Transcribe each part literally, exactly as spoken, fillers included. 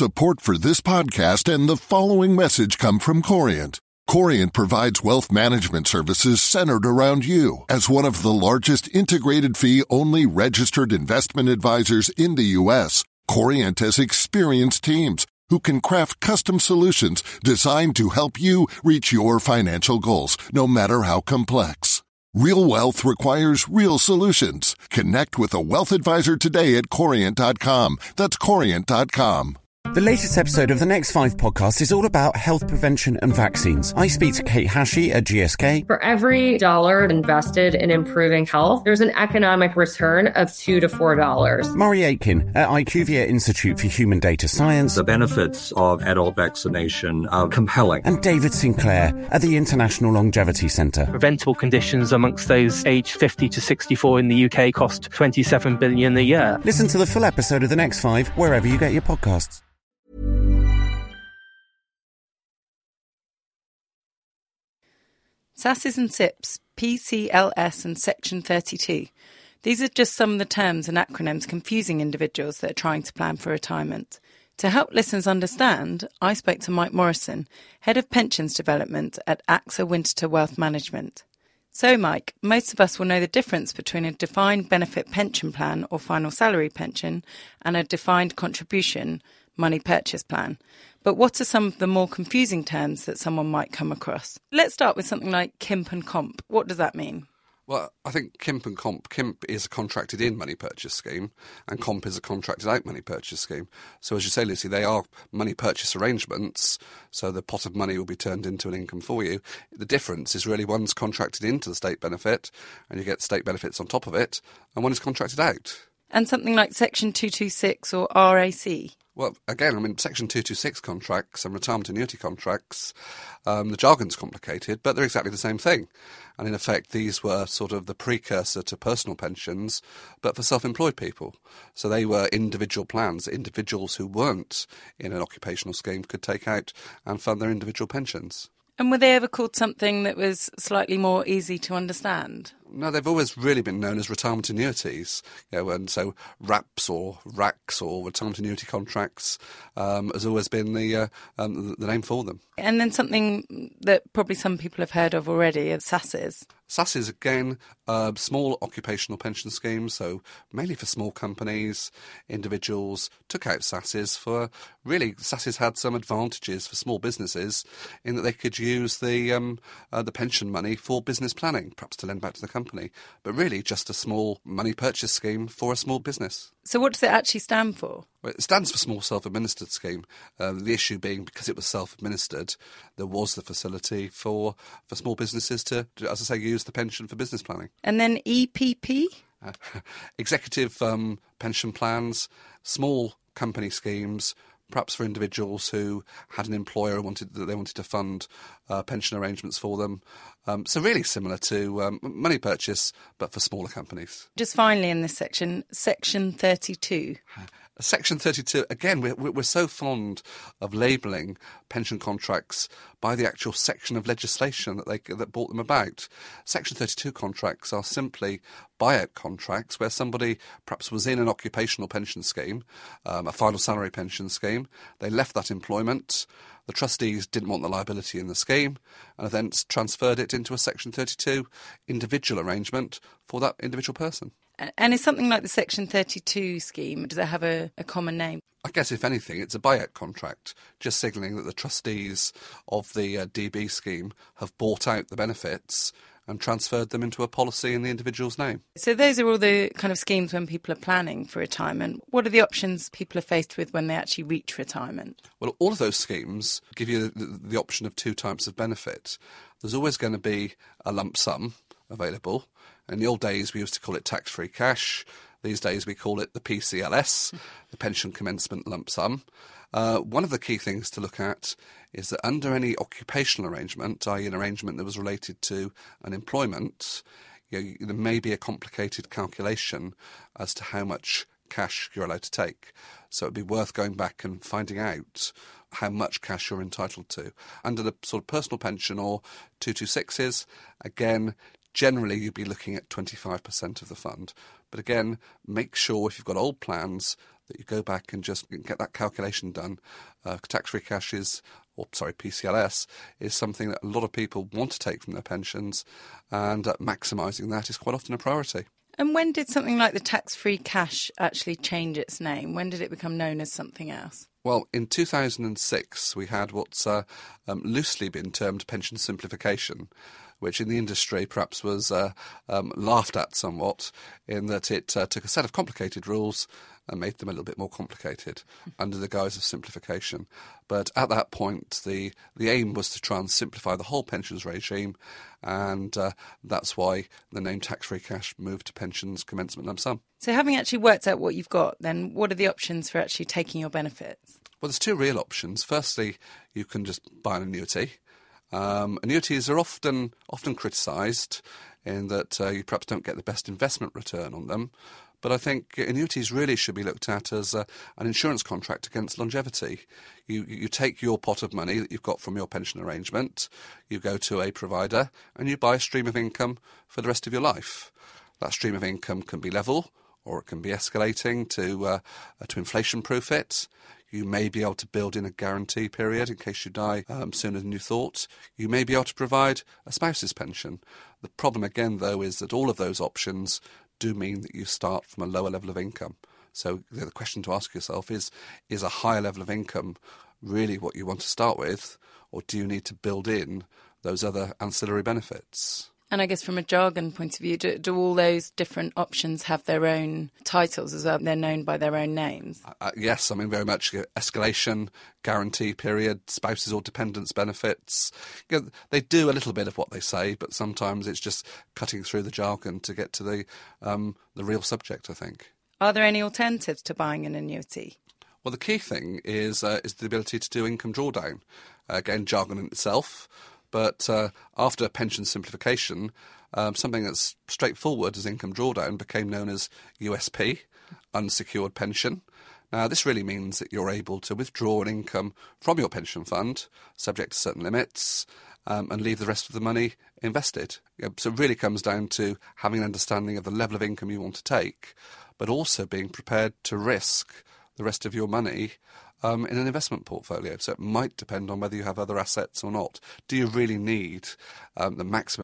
Support for this podcast and the following message come from Corient. Corient provides wealth management services centered around you. As one of the largest integrated fee-only registered investment advisors in the U S, Corient has experienced teams who can craft custom solutions designed to help you reach your financial goals, no matter how complex. Real wealth requires real solutions. Connect with a wealth advisor today at corient dot com. That's corient dot com. The latest episode of the Next Five podcast is all about health prevention and vaccines. I speak to Kate Hashey at G S K. For every dollar invested in improving health, there's an economic return of two to four dollars. Murray Aitken at IQVIA Institute for Human Data Science. The benefits of adult vaccination are compelling. And David Sinclair at the International Longevity Centre. Preventable conditions amongst those aged fifty to sixty-four in the U K cost twenty-seven billion dollars a year. Listen to the full episode of The Next Five wherever you get your podcasts. S A Ss and S I Ps, P C L S and Section thirty-two. These are just some of the terms and acronyms confusing individuals that are trying to plan for retirement. To help listeners understand, I spoke to Mike Morrison, Head of Pensions Development at AXA Winterthur Wealth Management. So, Mike, most of us will know the difference between a defined benefit pension plan or final salary pension and a defined contribution money purchase plan. But what are some of the more confusing terms that someone might come across? Let's start with something like K I M P and Comp. What does that mean? Well, I think K I M P and Comp, K I M P is a contracted-in money purchase scheme and Comp is a contracted-out money purchase scheme. So as you say, Lucy, they are money purchase arrangements, so the pot of money will be turned into an income for you. The difference is really one's contracted into the state benefit and you get state benefits on top of it, and one is contracted out. And something like Section two twenty-six or R A C? Well, again, I mean, Section two twenty-six contracts and retirement annuity contracts, um, the jargon's complicated, but they're exactly the same thing. And in effect, these were sort of the precursor to personal pensions, but for self-employed people. So they were individual plans. Individuals who weren't in an occupational scheme could take out and fund their individual pensions. And were they ever called something that was slightly more easy to understand? No, they've always really been known as retirement annuities. You know, and so R A Ps or R A Cs or retirement annuity contracts um, has always been the, uh, um, the name for them. And then something that probably some people have heard of already, S A Ss. S A Ss, again, uh, small occupational pension schemes, so mainly for small companies. Individuals took out S A Ss for, really, S A Ss had some advantages for small businesses in that they could use the um, uh, the pension money for business planning, perhaps to lend back to the company, but really just a small money purchase scheme for a small business. So what does it actually stand for? Well, it stands for Small Self-Administered Scheme. Uh, the issue being, because it was self-administered, there was the facility for, for small businesses to, to, as I say, use the pension for business planning. And then E P P? Uh, executive um, pension plans, small company schemes, perhaps for individuals who had an employer who wanted that they wanted to fund uh, pension arrangements for them. Um, so really similar to um, money purchase, but for smaller companies. Just finally in this section, Section thirty-two. Section thirty-two, again, we're, we're so fond of labelling pension contracts by the actual section of legislation that they that brought them about. Section thirty-two contracts are simply buyout contracts where somebody perhaps was in an occupational pension scheme, um, a final salary pension scheme. They left that employment. The trustees didn't want the liability in the scheme and have then transferred it into a Section thirty-two individual arrangement for that individual person. And is something like the Section thirty-two scheme, does it have a, a common name? I guess, if anything, it's a buyout contract, just signalling that the trustees of the uh, D B scheme have bought out the benefits and transferred them into a policy in the individual's name. So those are all the kind of schemes when people are planning for retirement. What are the options people are faced with when they actually reach retirement? Well, all of those schemes give you the, the option of two types of benefit. There's always going to be a lump sum available. In the old days, we used to call it tax-free cash. These days, we call it the P C L S, the Pension Commencement Lump Sum. Uh, one of the key things to look at is that under any occupational arrangement, that is an arrangement that was related to an employment, you know, there may be a complicated calculation as to how much cash you're allowed to take. So it'd be worth going back and finding out how much cash you're entitled to. Under the sort of personal pension or two twenty-sixes, again, generally you'd be looking at twenty-five percent of the fund. But again, make sure if you've got old plans that you go back and just get that calculation done. Uh, tax-free cash is, or sorry, P C L S is something that a lot of people want to take from their pensions, and uh, maximising that is quite often a priority. And when did something like the tax-free cash actually change its name? When did it become known as something else? Well, in two thousand six, we had what's uh, um, loosely been termed pension simplification, which in the industry perhaps was uh, um, laughed at somewhat, in that it uh, took a set of complicated rules and made them a little bit more complicated under the guise of simplification. But at that point, the, the aim was to try and simplify the whole pensions regime, and uh, that's why the name tax-free cash moved to pensions commencement lump sum. So having actually worked out what you've got, then what are the options for actually taking your benefits? Well, there's two real options. Firstly, you can just buy an annuity. Um, annuities are often often criticised in that uh, you perhaps don't get the best investment return on them. But I think annuities really should be looked at as a, an insurance contract against longevity. You, you take your pot of money that you've got from your pension arrangement, you go to a provider, and you buy a stream of income for the rest of your life. That stream of income can be level, or it can be escalating to uh, to inflation-proof it. You may be able to build in a guarantee period in case you die um, sooner than you thought. You may be able to provide a spouse's pension. The problem again, though, is that all of those options do mean that you start from a lower level of income. So the question to ask yourself is, is a higher level of income really what you want to start with, or do you need to build in those other ancillary benefits? And I guess from a jargon point of view, do, do all those different options have their own titles as well? They're known by their own names? Uh, yes, I mean, very much uh, escalation, guarantee period, spouses or dependents benefits. You know, they do a little bit of what they say, but sometimes it's just cutting through the jargon to get to the um, the real subject, I think. Are there any alternatives to buying an annuity? Well, the key thing is uh, is the ability to do income drawdown. Uh, again, jargon in itself. But uh, after pension simplification, um, something that's straightforward as income drawdown became known as U S P, unsecured pension. Now, this really means that you're able to withdraw an income from your pension fund, subject to certain limits, um, and leave the rest of the money invested. You know, so it really comes down to having an understanding of the level of income you want to take, but also being prepared to risk the rest of your money Um, in an investment portfolio. So it might depend on whether you have other assets or not. Do you really need um, the maximum?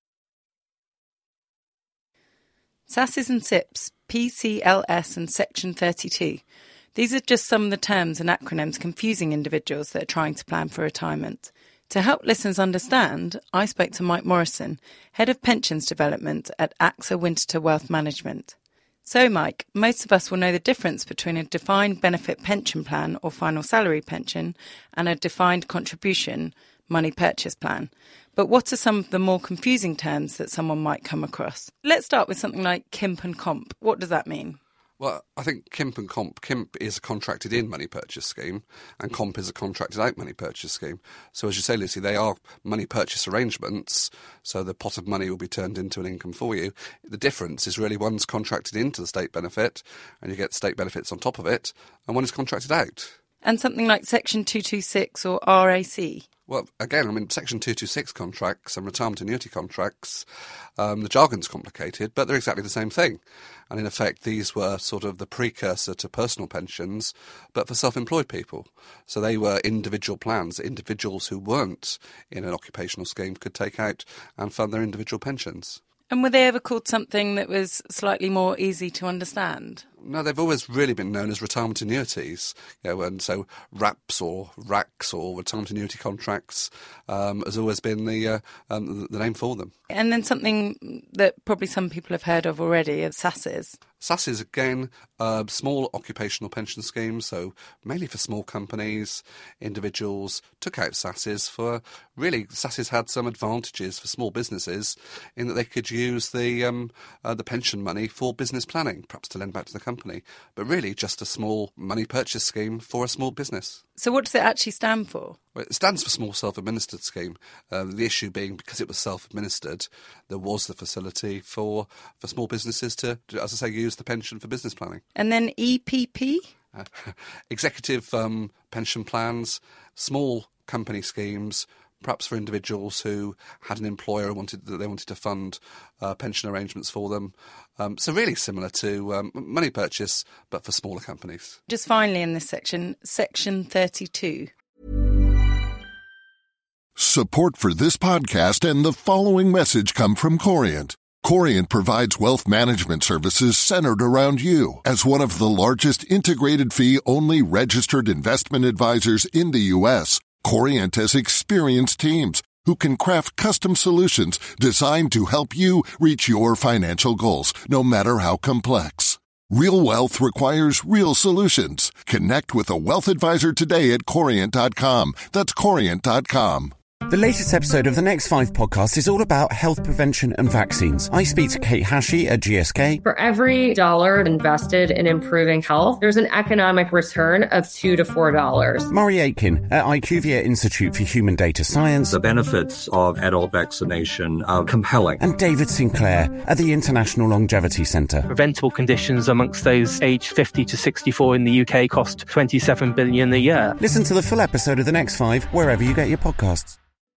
S A Ss and S I Ps, P C L S and Section thirty-two. These are just some of the terms and acronyms confusing individuals that are trying to plan for retirement. To help listeners understand, I spoke to Mike Morrison, Head of Pensions Development at AXA Winterthur Wealth Management. So, Mike, most of us will know the difference between a defined benefit pension plan or final salary pension and a defined contribution money purchase plan. But what are some of the more confusing terms that someone might come across? Let's start with something like K I M P and Comp. What does that mean? Well, I think K I M P and Comp. K I M P is a contracted-in money purchase scheme, and Comp is a contracted-out money purchase scheme. So, as you say, Lucy, they are money purchase arrangements, so the pot of money will be turned into an income for you. The difference is really one's contracted into the state benefit, and you get state benefits on top of it, and one is contracted out. And something like Section two twenty-six or R A C? Well, again, I mean, Section two twenty-six contracts and retirement annuity contracts, um, the jargon's complicated, but they're exactly the same thing. And in effect, these were sort of the precursor to personal pensions, but for self-employed people. So they were individual plans. Individuals who weren't in an occupational scheme could take out and fund their individual pensions. And were they ever called something that was slightly more easy to understand? No, they've always really been known as retirement annuities. You know, and so RAPs or RACs or retirement annuity contracts um, has always been the, uh, um, the name for them. And then something that probably some people have heard of already, of S A Ss. S A Ss, again, uh, small occupational pension schemes, so mainly for small companies, individuals took out S A Ss for, really, S A Ss had some advantages for small businesses in that they could use the um, uh, the pension money for business planning, perhaps to lend back to the company, but really just a small money purchase scheme for a small business. So what does it actually stand for? Well, it stands for Small Self-Administered Scheme. Uh, the issue being, because it was self-administered, there was the facility for, for small businesses to, as I say, use the pension for business planning. And then E P P? Uh, executive um, pension plans, small company schemes, perhaps for individuals who had an employer and wanted that they wanted to fund uh, pension arrangements for them. Um, so really similar to um, money purchase, but for smaller companies. Just finally in this section, section thirty-two. Support for this podcast and the following message come from Corient. Corient provides wealth management services centered around you. As one of the largest integrated fee-only registered investment advisors in the U S, Corient has experienced teams who can craft custom solutions designed to help you reach your financial goals, no matter how complex. Real wealth requires real solutions. Connect with a wealth advisor today at corient dot com. That's corient dot com. The latest episode of the Next Five podcast is all about health prevention and vaccines. I speak to Kate Hashey at G S K. For every dollar invested in improving health, there's an economic return of two to four dollars. Murray Aitken at IQVIA Institute for Human Data Science. The benefits of adult vaccination are compelling. And David Sinclair at the International Longevity Centre. Preventable conditions amongst those aged fifty to sixty-four in the U K cost twenty-seven billion dollars a year. Listen to the full episode of The Next Five wherever you get your podcasts.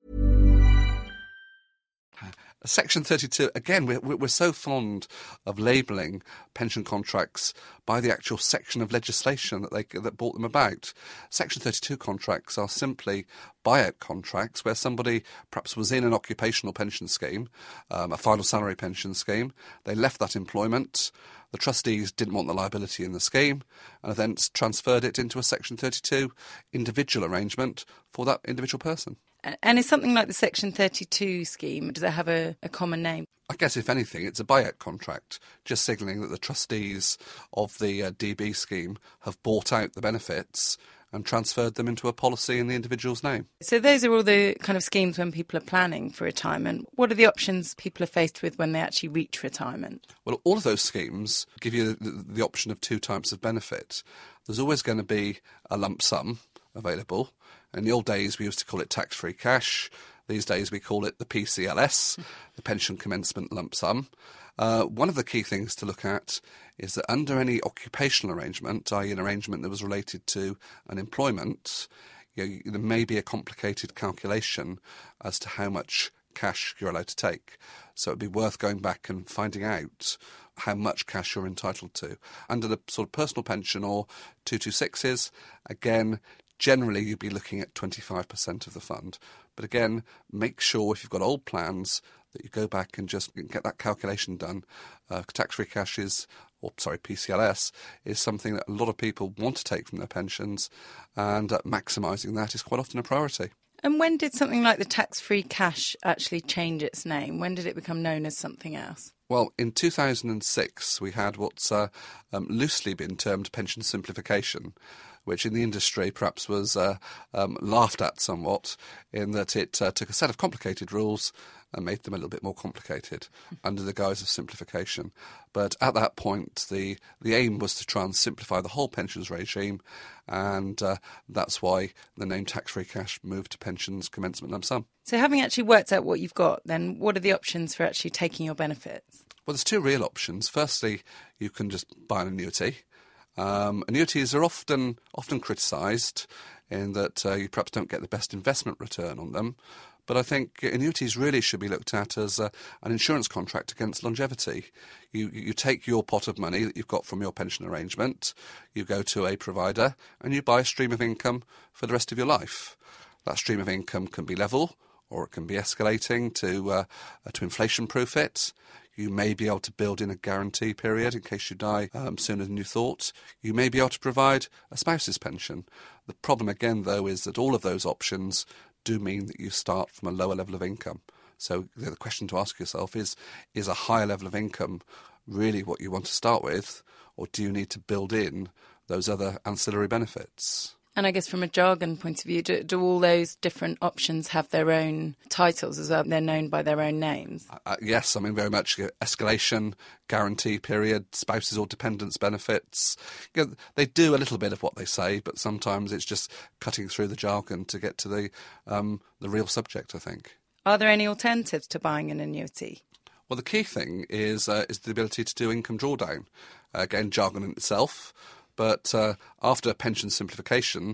Section thirty-two, again, we're, we're so fond of labelling pension contracts by the actual section of legislation that they that brought them about. Section thirty-two contracts are simply buyout contracts where somebody perhaps was in an occupational pension scheme, um, a final salary pension scheme. They left that employment. The trustees didn't want the liability in the scheme and have then transferred it into a Section thirty-two individual arrangement for that individual person. And is something like the Section thirty-two scheme, does it have a, a common name? I guess, if anything, it's a buyout contract, just signalling that the trustees of the uh, D B scheme have bought out the benefits and transferred them into a policy in the individual's name. So those are all the kind of schemes when people are planning for retirement. What are the options people are faced with when they actually reach retirement? Well, all of those schemes give you the, the option of two types of benefit. There's always going to be a lump sum available. In the old days, we used to call it tax-free cash. These days, we call it the P C L S, the Pension Commencement Lump Sum. Uh, one of the key things to look at is that under any occupational arrangement, that is an arrangement that was related to an employment, you know, there may be a complicated calculation as to how much cash you're allowed to take. So it'd be worth going back and finding out how much cash you're entitled to. Under the sort of personal pension or two twenty-sixes, again, generally you'd be looking at twenty-five percent of the fund. But again, make sure if you've got old plans that you go back and just get that calculation done. Uh, tax-free cash is, or sorry, P C L S, is something that a lot of people want to take from their pensions, and uh, maximising that is quite often a priority. And when did something like the tax-free cash actually change its name? When did it become known as something else? Well, in two thousand six, we had what's uh, um, loosely been termed pension simplification, which in the industry perhaps was uh, um, laughed at somewhat, in that it uh, took a set of complicated rules and made them a little bit more complicated under the guise of simplification. But at that point, the, the aim was to try and simplify the whole pensions regime, and uh, that's why the name tax-free cash moved to pensions commencement lump sum. So having actually worked out what you've got, then what are the options for actually taking your benefits? Well, there's two real options. Firstly, you can just buy an annuity. Um, annuities are often often criticised in that uh, you perhaps don't get the best investment return on them. But I think annuities really should be looked at as a, an insurance contract against longevity. You, you take your pot of money that you've got from your pension arrangement, you go to a provider, and you buy a stream of income for the rest of your life. That stream of income can be level, or it can be escalating to uh, to inflation-proof it. You may be able to build in a guarantee period in case you die um, sooner than you thought. You may be able to provide a spouse's pension. The problem again, though, is that all of those options do mean that you start from a lower level of income. So the question to ask yourself is, is a higher level of income really what you want to start with, or do you need to build in those other ancillary benefits? And I guess from a jargon point of view, do, do all those different options have their own titles as well? They're known by their own names? Uh, yes, I mean, very much uh, escalation, guarantee period, spouses or dependents benefits. You know, they do a little bit of what they say, but sometimes it's just cutting through the jargon to get to the um, the real subject, I think. Are there any alternatives to buying an annuity? Well, the key thing is uh, is the ability to do income drawdown. Uh, again, jargon in itself. But uh, after pension simplification,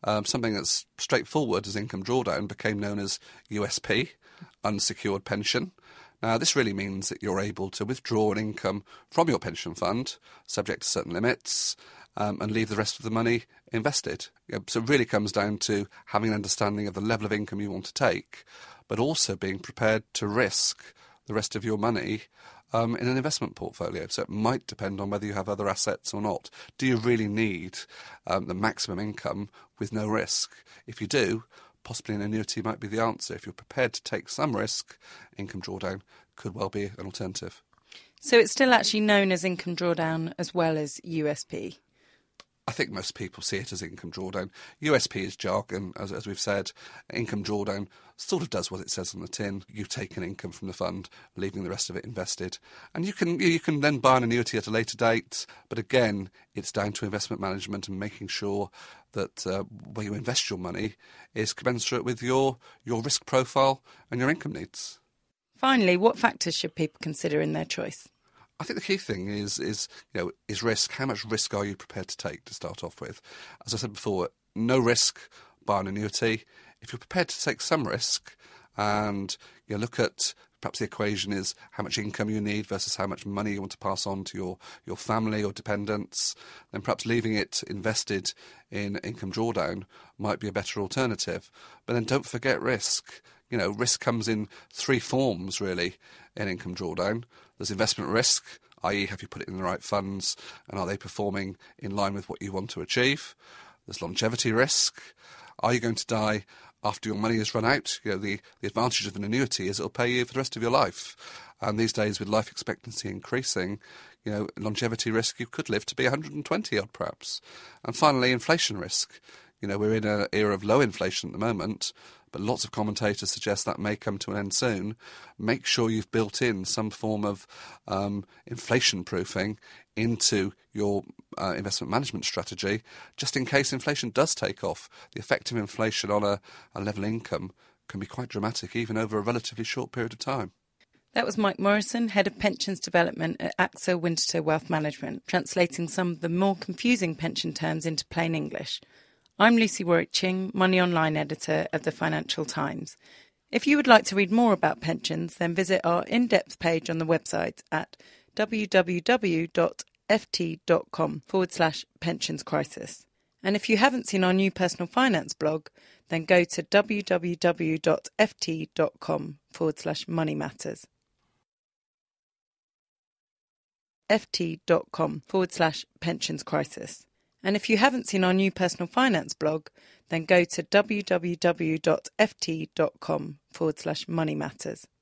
um, something that's straightforward as income drawdown became known as U S P, unsecured pension. Now, this really means that you're able to withdraw an income from your pension fund, subject to certain limits, um, and leave the rest of the money invested. You know, so it really comes down to having an understanding of the level of income you want to take, but also being prepared to risk the rest of your money um, in an investment portfolio. So it might depend on whether you have other assets or not. Do you really need um, the maximum income with no risk? If you do, possibly an annuity might be the answer. If you're prepared to take some risk, income drawdown could well be an alternative. So it's still actually known as income drawdown as well as U S P? I think most people see it as income drawdown. U S P is jargon, as, as we've said. Income drawdown sort of does what it says on the tin. You take an income from the fund, leaving the rest of it invested. And you can you can then buy an annuity at a later date. But again, it's down to investment management and making sure that uh, where you invest your money is commensurate with your, your risk profile and your income needs. Finally, what factors should people consider in their choice? I think the key thing is, is you know, is risk. How much risk are you prepared to take to start off with? As I said before, no risk, buy an annuity. If you're prepared to take some risk and you look at perhaps the equation is how much income you need versus how much money you want to pass on to your, your family or dependents, then perhaps leaving it invested in income drawdown might be a better alternative. But then don't forget risk. You know, risk comes in three forms, really, in income drawdown. There's investment risk, that is have you put it in the right funds and are they performing in line with what you want to achieve? There's longevity risk. Are you going to die after your money has run out? You know, the, the advantage of an annuity is it'll pay you for the rest of your life. And these days, with life expectancy increasing, you know, longevity risk, you could live to be one hundred twenty odd perhaps. And finally, inflation risk. You know, we're in an era of low inflation at the moment, but lots of commentators suggest that may come to an end soon. Make sure you've built in some form of um, inflation proofing into your uh, investment management strategy, just in case inflation does take off. The effect of inflation on a, a level income can be quite dramatic, even over a relatively short period of time. That was Mike Morrison, Head of Pensions Development at A X A Winterthur Wealth Management, translating some of the more confusing pension terms into plain English. I'm Lucy Warwick-Ching, Money Online Editor of the Financial Times. If you would like to read more about pensions, then visit our in-depth page on the website at www.ft.com forward slash pensions crisis. And if you haven't seen our new personal finance blog, then go to www.ft.com forward slash money matters. ft.com forward slash pensions crisis. And if you haven't seen our new personal finance blog, then go to www.ft.com forward slash money matters.